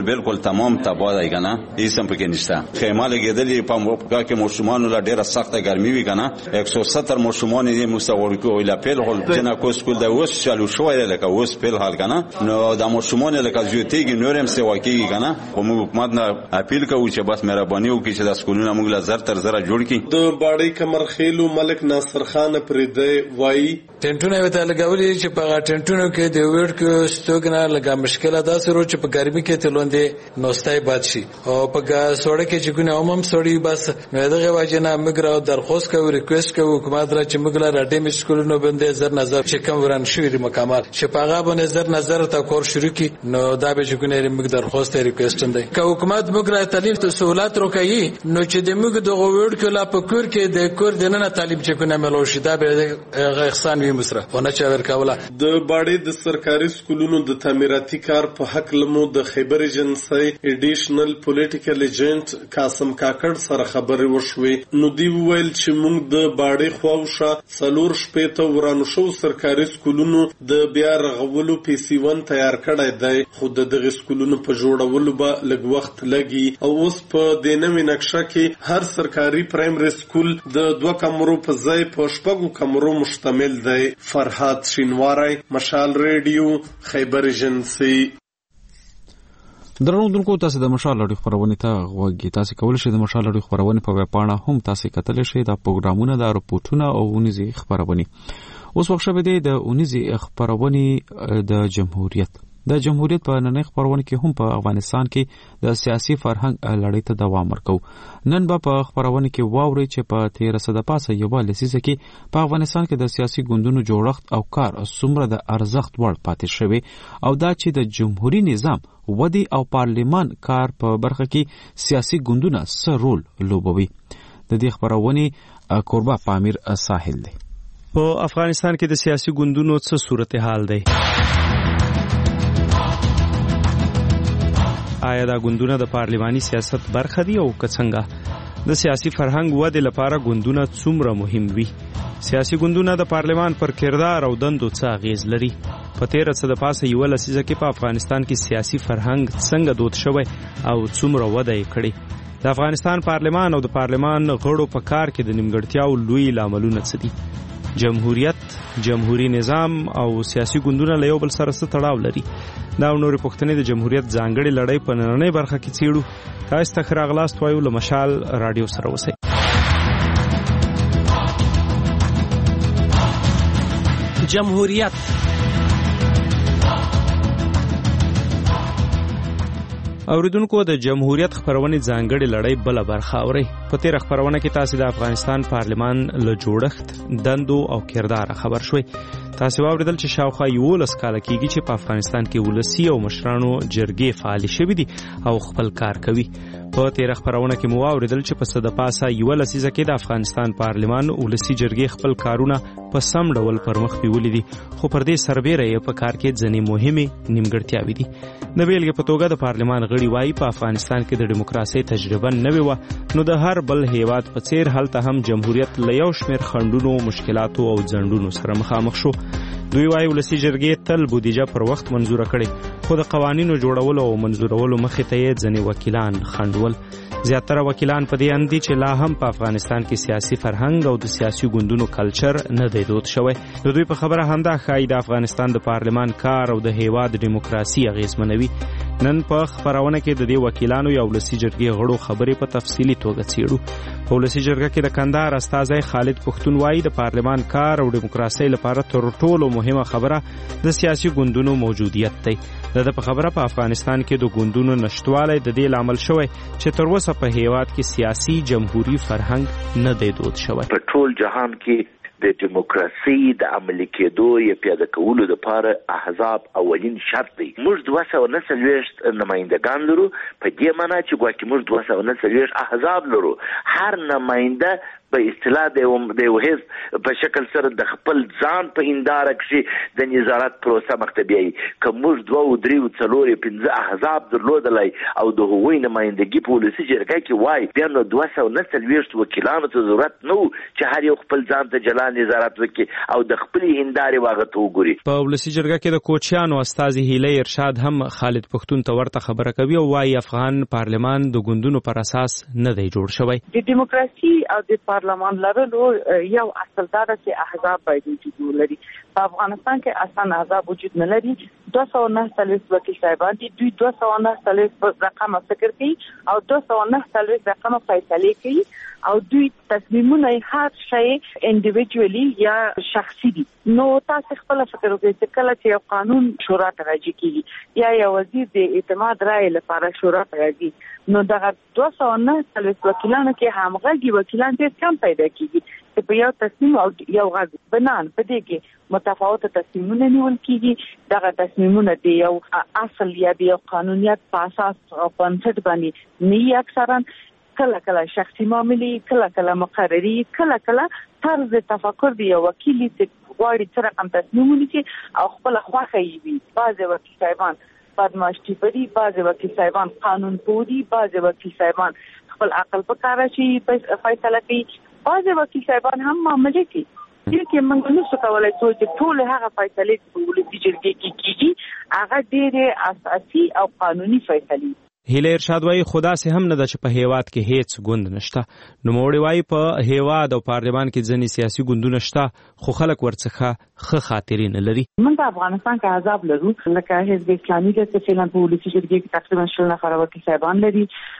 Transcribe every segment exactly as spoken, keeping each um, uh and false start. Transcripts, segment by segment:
بالکل تمام تباہ دی کنه هیڅ هم پکې نشته خیمه لګیدلې په موقع کې مشمانو لا ډیره سخته ګرمي وی کنه یک سو ستر مشمان یې مستور کو ویلا پیل هول جنا کو سکول د وس چالو شوې لکه وس پیل حال کنه نو د مشمان لکه زیاتیږي نورم سیوا کیږي کنه کوم حکومت نه اپیل کوي چې بس مهرباني وکړي چې د سکولونو موږ لا زر تر زر جوړ کړي. د باړې کمرخیلو ملک ناصر خان پرې وای ټنټونه وته لګولې چې په ټنټونو کې د ویډ کې ستوګنه لګا مشکله ده سره چې په ګرمي کې تلوندې نوستای باد شي او په سوړه کې چې ګونه عموم سوړی بس نو دغه واجنه موږ را درخواست کوو ریکوست کوو حکومت را چې موږ لا ډیم سکولونو باندې زر نظر چې کوم وران شوی د مکمل چې په هغه باندې زر نظر ته کور شروع کی نو دا به چې ګونه موږ درخواست ریکوست اندي که حکومت موږ را تعلیم ته سہولت ورکړي نو چې د موږ د ویډ کې لا په کور کې د کور دننه تعلیم چې ګونه ملو شي دا به احسان وي مصرف ونه چا ورکوله. د باړې د سرکاري سکولونو د تعمیراتي کار په حق لمو د خیبر ایجنسی ایډیشنل پولیټیکل ایجنټ قاسم کاکړ سره خبرې وشوې نو دی ویل چې موږ د باړې خواوشه څلور شپې ته ورانو شو سرکاري سکولونو د بیا رغولو پی سی ون تیار کړی دی خو د دغه سکولونو په جوړولو به لږ وخت لګي او اوس په دې نوې نقشه کې هر سرکاري پرایمري سکول د دوه کمرو په ځای په شپږو کمرو مشتمل دی. فرهاد شینواری مشال ریډیو خیبر ایجنسی. درنو دونکو تاسو د مشال لړۍ خبرونه ته غوږی تاسو کول شئ د مشال لړۍ خبرونه په وپاڼه هم تاسو کتل شئ د پروګرامونو د رپورټونو او ونیزي خبرونه. اوس وخت شوه د ونیزي خبرونه د جمهوریت د جمهوریت په نن خبرونه کې هم په افغانستان کې د سیاسي فرهنګ لړۍ ته دوام ورکو. نن به په خبرونه کې واوري چې په تیر سده پاسه یو لسیزه کې په افغانستان کې د سیاسي ګوندونو جوړښت او کار څومره د ارزښت وړ پاتې شوی او دا چې د جمهوریت نظام ودی او پارلیمان کار په برخه کې سیاسي ګوندونه څه رول لوبوي. د دې خبرونه کوربه پامیر ساحل دی. په افغانستان کې د سیاسي ګوندونو څه صورتحال دی؟ آیا دا ګوندونه د پارلماني سیاست برخه دي او که څنګه؟ د سیاسي فرهنګ ودې لپاره ګوندونه څومره مهم وي؟ سیاسي ګوندونه د پارلمان پر کردار او دندو څه اغیز لري؟ په تیره څه د پاسه یوه لسیزه کې په افغانستان کې سیاسي فرهنګ څنګه دود شوی او څومره وده یې کړې؟ د افغانستان پارلمان او د پارلمان غړو په کار کې د نیمګړتیاو لوی لاملونه څه دي؟ جمهوریت، جمهوریت نظام او سیاسي ګوندونه له یو بل سره څه تړاو لري؟ دا نورې پوښتنې د جمهوریت ځانګړې لړۍ په نننۍ برخه کې څیړو. تاسو ته ښه راغلاست وایو له مشال راډیو سره اوسئ. جمهوریت اوریدونکو د جمهوریت خبرونه ځانګړې لړۍ بل برخه اوري. په تیر خبرونه کې تاسو د افغانستان پارلمان له جوړښت، دندو او کردار خبر شوي. تاسو واوریدل چې شاوخوا یولس کاله کېږي چې په افغانستان کې ولسی او مشرانو جرګې فعال شوي دي او خپل کار کوي. په تیر خبرونه کې مو واوریدل چې په صد پاسه یو لسیزه کې د افغانستان پارلمان ولسی جرګې خپل کارونه په سم ډول پرمخ بیولې دي، خو پر دې سربېره یې په کار کې ځینې مهمې نیمګړتیاوې دي. د بیلګې په توګه د پارلمان غړي وایي په افغانستان کې د ډیموکراسۍ تجربه نوې وه، نو د هر بل هیواد په څیر هلته هم جمهوریت له یو شمېر خنډونو، مشکلاتو او ځنډونو سره مخامخ شو. دوی وایي ولسی جرګې تل بودیجه پر وخت منظوره کړي، خو د قوانینو جوړولو او منظورولو مخې ته یې ځینې وکیلان خنډول. زیاتره وکیلان په دې اند دي چې لا هم په افغانستان کې سیاسي فرهنګ او د سیاسي ګوندونو کلچر نه دی دود شوی. د دوی په خبره همدا ښایي د افغانستان د پارلمان کار او د هیواد ډیموکراسي اغېزمنوي. نن په خبرونه کې د دې وکیلانو یا ولسی جرګې غړو خبرې په تفصیلي توګه څیړو. په ولسی جرګه کې د کندهار استازی خالد پښتون وایي د پارلمان کار او ډیموکراسي لپاره تر ټولو مهمه خبره د سیاسي ګوندونو موجودیت دی. د په خبره په افغانستان کې د ګوندونو نشټوالی د دې لامل شوی چې تر اوسه په هیواد کې سیاسي جمهوریت فرهنګ نه دی دود شوی. په ټول جهان کې د دیموکراسي د عملي کېدو یا پیاده کولو لپاره احزاب اولین شرط دی. موږ دوه سوه نه څلوېښت نمایندګان لرو، په دې معنا چې ګواکې موږ دوه سوه نه څلوېښت احزاب لرو. هر نماینده په اصطلاح د یو حزب په شکل سره د خپل ځان په هنداره کې د نظارت پروسه مخته بیایي. که موږ دوه درې څلور پنځه احزاب درلودلای او د هغوی نمایندګي په ولسي جرګه کې وای بیا نو دوه سوه نه څلوېښت وکیلانو ته ضرورت نه و چې هر یو خپل ځان ته جلا نظارت وکړي او د خپلې هندارې واغه ته وګوري. په ولسي جرګه کې د کوچیانو استازي هیله ارشاد هم خالد پښتون ته ورته خبره کوي او وايي افغان پارلمان د ګوندونو پر اساس نه دی جوړ شوی. د دیموکراسي او د پارلمان لرلو یو اصل دا ده چې احزاب باید وجود ولري. په افغانستان کې اصلا احزاب وجود نه لري. دوه سوه نه څلوېښت وکیل صاحبان دي، دوی دوه سوه نه څلوېښت رقم فکر کوي او دوه سوه نه څلوېښت رقم فیصلې کوي او دوی تصمیمونه هر شی انډیویډوالي یا شخصي دي. نو تاسو خپل فکر وکړئ چې کله چې یو قانون شورا ته راځي کیږي یا یو وزیر د اعتماد رائے لپاره شورا ته راځي، نو دغه دوه سوه نه څلوېښت وکیلانو کې همغږي وکیلان ډېر کم پیدا کیږي چې په یو تصمیم او یو غږ بنان په دې کې متفاوت تصمیمونه نیول کیږي. دغه تصمیمونه د یو اصل یا د یو قانونیت په اساس او بنسټ باندې نه اکثرا کله کله شخصي معاملې، کله کله مقرری، کله کله طرز تفکر دی یو وکیل چې غواړي چې رقم تصمیم ونیسي او خپل خواخه یې وي. بعضې وکیل صاحبان بدمعاشي پدي، بعضې وکیل صاحبان قانون پوهي، بعضې وکیل صاحبان خپل عقل په کار شي فیصله کوي، بعضې وکیل صاحبان هم معاملې کوي. دې کې موږ نشو کولای چې ټول هغه فیصلې په ولسي جرګې کې کیږي هغه ډېرې اساسي او قانوني فیصلې. هیله ارشاد وايي خدا سه هم نه د چې په هیواد کې هیڅ ګوند نشته. نو موړي وايي په هیواد او پارلمان کې ځنې سیاسي ګوندونه شته خو خلک ورڅخه ښه خاطرې نه لري. موږ په افغانستان کې احزاب لرو لکه حزب اسلامي چې فعلا په ولسي جرګې کې تقریبا شل نفر وکیل صاحبان لري،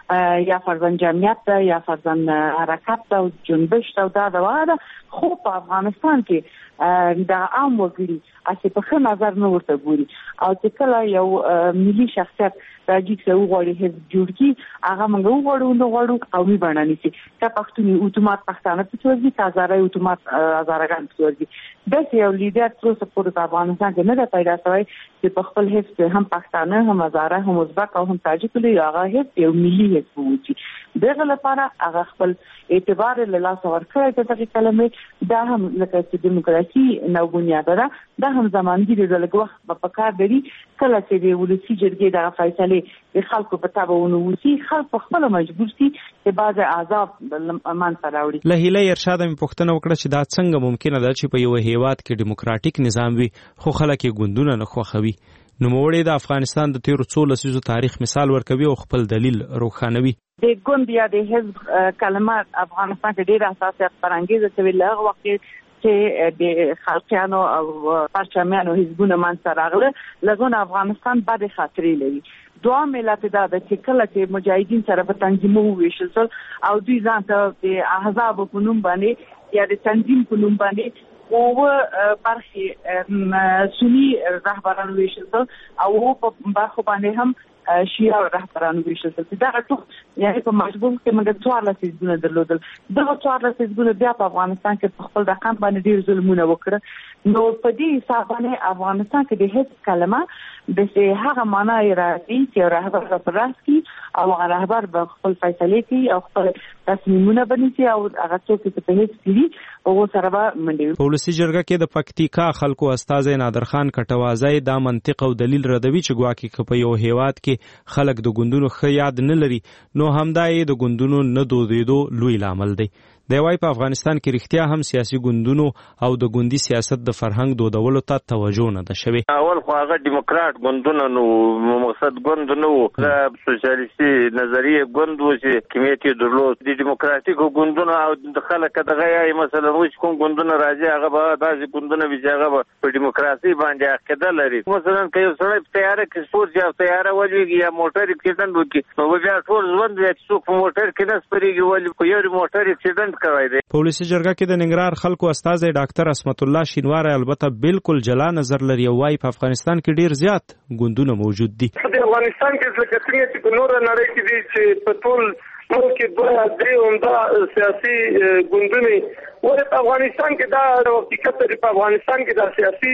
یا فرزند جمعیت ده یا فرزند حرکت ده او جنبش ده او دا ده. خو په افغانستان کې د عام وګړي اسی په ښه نظر نه ورته ګوري او چې کله یو ملي شخصیت راځي چې وغواړي حزب جوړ کړي هغه موږ وغواړو نه غواړو قومي بڼه نیسي. که پښتون اتومات پښتانه پکې ورځي، که هزاره اتومات هزارهګان پکې ورځي. داسې یو لیډر تر اوسه پورې په افغانستان کې نه ده پیدا شوی چې په خپل حزب هم پښتانه هم هزاره هم ازبک او هم تاجک لري، هغه حزب یو ملي حزب وي. دغه لپاره هغه خپل اعتبار له لاسه ورکړی د دغې کلمې دا هم لکه چې دیموکراسي نو بنیاده ده، دا هم زمانګیري د لږ وخت په پکار لري. کله چې د ولسي جرګې دغه فیصلې د خلکو په تابع ونوسي، خلک خپل مجبور سي چې بعض احزاب منځته راوړي. له هیله ارشاد مې پوښتنه وکړه چې دا څنګه ممکنه ده چې په یو هیواد کې دیموکراتیک نظام وي خو خلک یې ګوندونه نه خوښوي. نوموړی د افغانستان د تیرو څو لسیزو تاریخ مثال ورکوي او خپل دلیل روښانوي. د ګوند یا د حزب کلمه افغانستان کې ډېره حساسیت برانګیزه شوې. له هغه وخت چې د خلقیانو او پرچمیانو حزبونه منځته راغله لږونه افغانستان بد خاطرې لري. دوه ملت دا د چې کله چې مجاهدین سره په تنظیم وویشل شول او دوی ځان ته د احزاب په نوم باندې یا د تنظیم په نوم باندې او برخې سنی رهبران ویشل شول او په برخو باندې هم شیعه رهبران ویشل شول. دا ټول یعنی په مجبور کې موږ څوارلس حزبونه درلودل. دغه څوارلس حزبونه بیا په افغانستان کې په خپل رقم باندې ډېر ظلمونه وکړه. نو په دې حساب باندې افغانستان کې د حزب کلمه د هغه معنا یې راځي چې رهبر به راسي او هغه رهبر به خپل فیصلې کوي او خپل تصمیمونه بنسي او هغه څوک چې په حزب کې او سره به منډي. په ولسي جرګه کې د پکتیکا خلکو استازي نادر خان کټوازی دا منطق او دلیل ردوي چې ګواکې په یو هیواد کې خلک د ګوندونو ښه یاد نه لري نو همدا یې د ګوندونو نه دودېدو لوی لامل دی. دی وايي په افغانستان کې رښتیا هم سیاسي ګوندونو او د ګوندي سیاست د فرهنګ دودولو ته توجه نه ده شوې. اول خو هغه دیموکرات ګوندونه نو مقصد ګوند نه و، د سوسیالیستي نظریه ګوند و چې کمیټې درلود. د دیموکراتیکو ګوندونو او د خلک دغه یې مثلا اوس کوم ګوندونه راځي هغه به داسې ګوندونه وي چې هغه به په دیموکراسي باندې عقیده لري. مثلا که یو سړی په تیاره کې سپورت یا تیاره ولوېږي یا موټر اکسیډنټ وکړي نو بیا ټول ژوند بیا چې څوک په موټر کې نه سپرېږي ولې په یو موټر اکسیډنټ په ولسي جرګه کې د ننګرهار خلکو استازی ډاکټر عصمت الله شینواری البته بالکل جلا نظر لري او وايي په افغانستان کې ډیر زیات ګوندونه موجود دي. په افغانستان کې څنګه چې په نور نړۍ کې دي چې په ټول ملک کې دوه درې عمده سیاسي ګوندونه ورته افغانستان کې دا حقیقت دی. په افغانستان کې دا سیاسي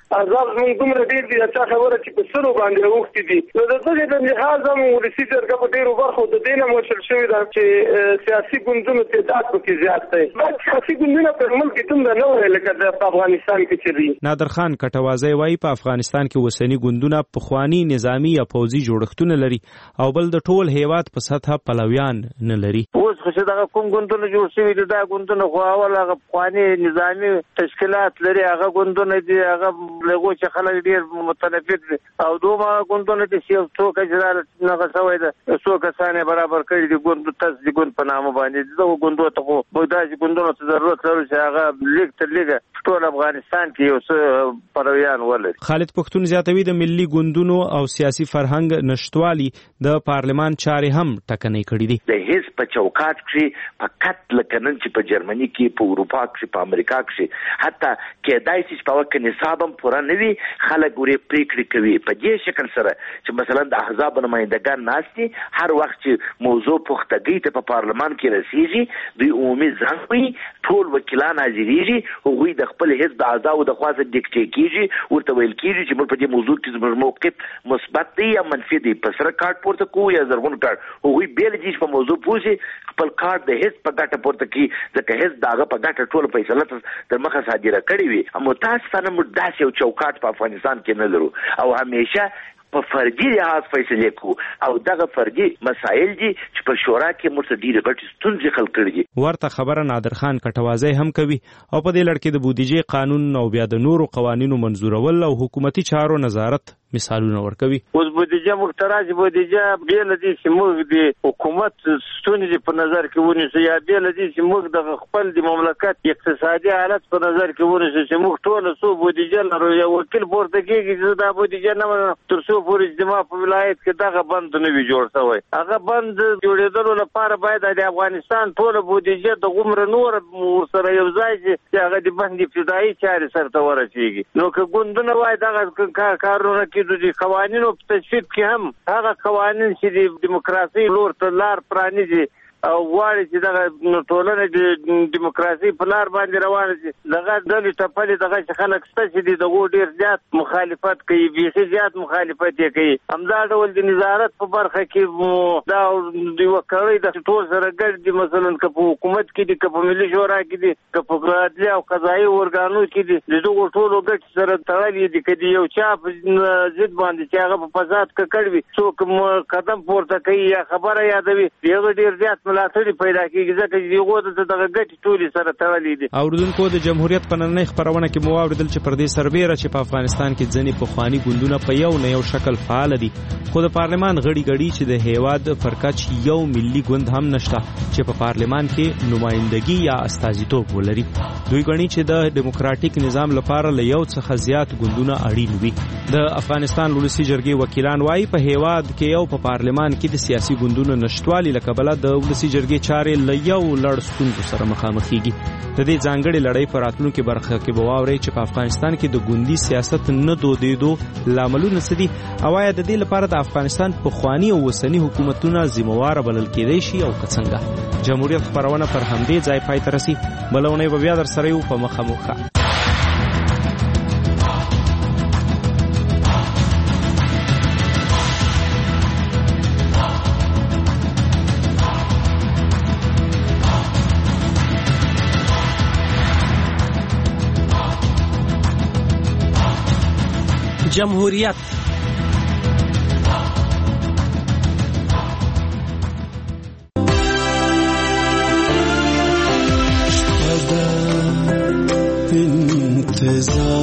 احزاب زموږ دومره ډېر دي چې خبره چې په سلو باندې اوښتي دي نو د دغې د لحاظ هم ولسي جرګه په ډېرو برخو د دې نه موشل شوې ده چې سیاسي ګوندونو تعداد پکې زیات دی. باید سیاسي ګوندونه په ملک کې دومره نه وي لکه په افغانستان کې چې دي. نادر خان کټوازی وایي په افغانستان کې اوسني ګوندونه پخواني نظامي یا پوځي جوړښتونه لري او بل د ټول هیواد په سطحه پلویان نه لري. اوس خو چې دغه کوم ګوندونه جوړ شوي دي دا ګوندونه خو اول هغه پخواني نظامي تشکیلات لري هغه ګوندونه دي هغه لږو چې خلک ډېر متنفر دي او دومره ګوندونه دي چې څوک چې دغه شوی ده څو کسان یې برابر کړي دي ګوند تاسو د ګوند په نامه باندې دغه ګوندو ته خو داسې ګوندونو ته ضرورت لري چې هغه لیګ تر لیګه ټول افغانستان کې یو څه پلویان ولري. خالد پښتون زیاتوي د ملي ګوندونو او سیاسي فرهنګ نشټوالي د پارلمان چارې هم ټکنۍ کړي دي. د هیڅ په چوکاټ کې فقط لکه نن چې په جرمني کې په اروپا کې په امریکا کې حتی کېدای شي چې په وخت کې نصاب هم پوره نه وي خلک ورې پریکړې کوي په دې شکل سره چې مثلا د احزاب نمایندګان ناست دي هر وخت چې موضوع پختګۍ ته په پارلمان کې رسیږي دوی عمومي زنګ وي ټول وکیلان حاضرېږي هغوی د خپل حزب د اعضاو د خوا څخه ډیکټې کېږي ورته ویل کېږي چې موږ په دې موضوع کې زموږ موقف مثبت دی یا منفي دی په سره کارت پورته کوو یا زرغون کارت هغوی بېل دي چې په موضوع پوه شي خپل کارت د حزب په ګټه پورته کړي ځکه حزب د هغه په ګټه ټوله فیصله تر مخه صادره کړې وي. متاسفانه موږ داسې یو چوکاټ په افغانستان کې نه لرو او همیشه په فردي لحاظ فیصلې کوو او دغه فردي مسایل دي چې په شورا کې موږ ته ډېرې غټې ستونزې خلق کړي دي. ورته خبره نادر خان کټوازی هم کوي او په دې لړ کې د بودیجې قانون او بیا د نورو قوانینو منظورول او حکومتي چارو نظارت مثالونه ورکوي. اوس بودیجه مختراج بودیجه بیل دي چې موږ د حکومت ستونزې په نظر کې ونیسو یا بیل دي چې موږ د خپل د مملکت اقتصادي حالت په نظر کې ونیسو چې موږ ټول څو بودیجه لرو یو وکیل پورته کېږي چې دا بودیجه نه تر څو پورې اجتماع په ولایت کې دغه بند نه وي جوړ شوی هغه بند جوړېدلو لپاره باید د افغانستان ټول بودیجه د غومره نور سره یو ځای چې هغه د بند ابتدایي چارې سرته ورسېږي نو که ګوندونه وایي دغه کارونه کې د قوانینو په تصویب کې هم هغه قوانین چې د دیموکراسي لور ته لار پرانیزي او غواړي چې دغه ټولنه د دیموکراسي په لار باندې روانه شي دغه ډلې ټپلې دغه چې خلک شته چې دي دغه ډېر زیات مخالفت کوي بیخي زیات مخالفت یې کوي همدا ډول د نظارت په برخه کې دا د یوه کړۍ د ټول سره ګډ دي مثلا که په حکومت کې دي که په ملي شورا کې دي که په عدلیه او قضایي ارګانو کې دي د دغو ټولو ګټې سره تړلې دي که د یو چا په ضد باندې چې هغه په فساد ککړ وي څوک قدم پورته کوي یا خبره یادوي د هغه ډېر زیات ملاتړي پیدا کېږي ځکه چې هغوی ته دغه ګټې ټولې سره تړلې دي. اورېدونکو د جمهوریت په نننۍ خپرونه کې مو واورېدل چې پر دې سربیره چې په افغانستان کې ځینې پخواني ګوندونه په یو نه یو شکل فعال دي خو د پارلمان غړي غړي چې د هیواد پر کچ یو ملي ګوند هم نشته چې په پارلمان کې نمائندګي یا استازیتوب ولري. دوی غړي چې د دیموکراتیک نظام لپاره له یو څخه زیات ګوندونه اړین وي. د افغانستان ولسی جرګې وکیلان وايي په هیواد کې یو په پارلمان کې د سیاسي ګوندونو نشټوالي لکبله د ولسی جرګې چارې له یو لړ ستونزو سره مخامخېږي. د دې ځانګړې لړۍ په راتلونکي برخه کې به واورئ چې په افغانستان کې د ګوندي سیاست نه دودېدو لاملونه څه دي او آیا د دې لپاره د افغانستان پخواني او اوسني حکومتونه ذمهواره بلل کېدی شي او که څنګه. جمهوریت خپرونه پر همدې ځای پای ته رسي. بله اونۍ به بیا در سره یو په مخامخ. جمهوریت انتظار